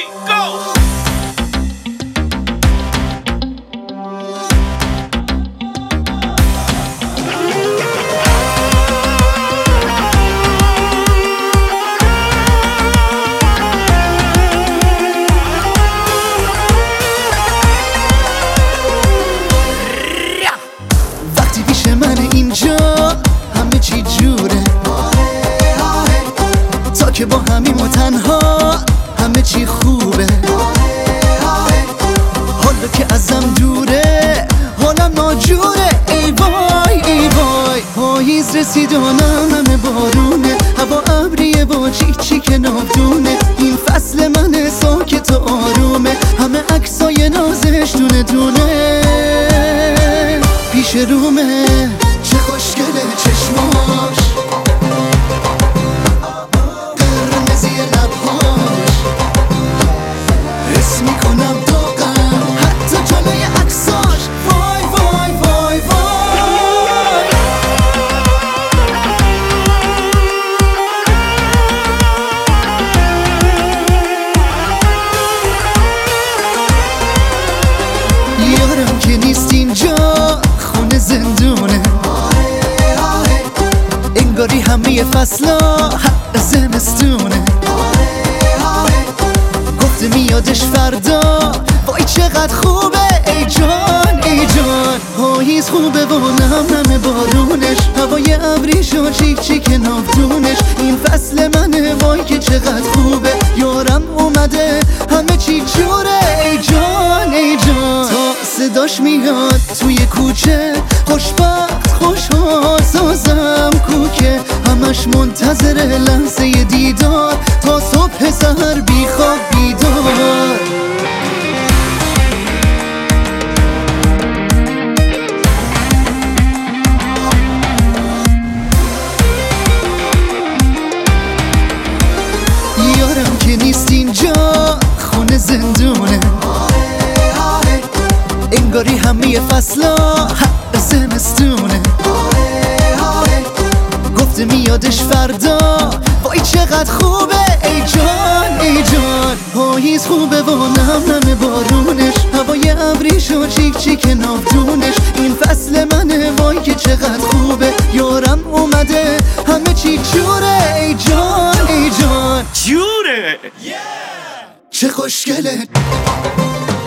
go! وقتی پیش من اینجا همه چی جوره، تا که با همیم و تنها همه چی خوبه. حالا که ازم دوره حالم ناجوره. ای وای ای وای، پاییز رسید و همه بارونه، هوا ابریه و چی که نافدونه. این فصل من ساکت و آرومه، همه عکسای نازش دونه دونه پیش رومه. چه خوشگله چشماش، قرمزی لبهاش، حس میکنم داغم حتی جلوی عکساش. وای وای وای وای، یارم که نیست اینجا خونه زندونه، انگاری همه فصلا حق زمستونه. گفته میادش فردا، وای چقدر خوبه. ای جان ای جان، پاییز خوبه و نم بارونش، هوای ابریش و چیک نافدونش. این فصل منه، وای که چقدر خوبه. یارم اومده همه چی جوره. ای جان ای جان، تا صداش میاد توی کوچه، خوشبخت خوشحال سازم کوکه. همش منتظر لحظه دیدار، تا صبح سحر بی خواب بیدار. یارم که نیست اینجا خونه زندونه، انگاری همه فصلا حق زمستونه. گفته میادش فردا، وای چقدر خوبه. ای جان ای جان، پاییز خوبه و نم بارونش، هوای ابریش و چیک نافدونش. این فصل منه، وای که چقدر خوبه. یارم اومده همه چی جوره. ای جان ای جان، جوره. چه خوشگله.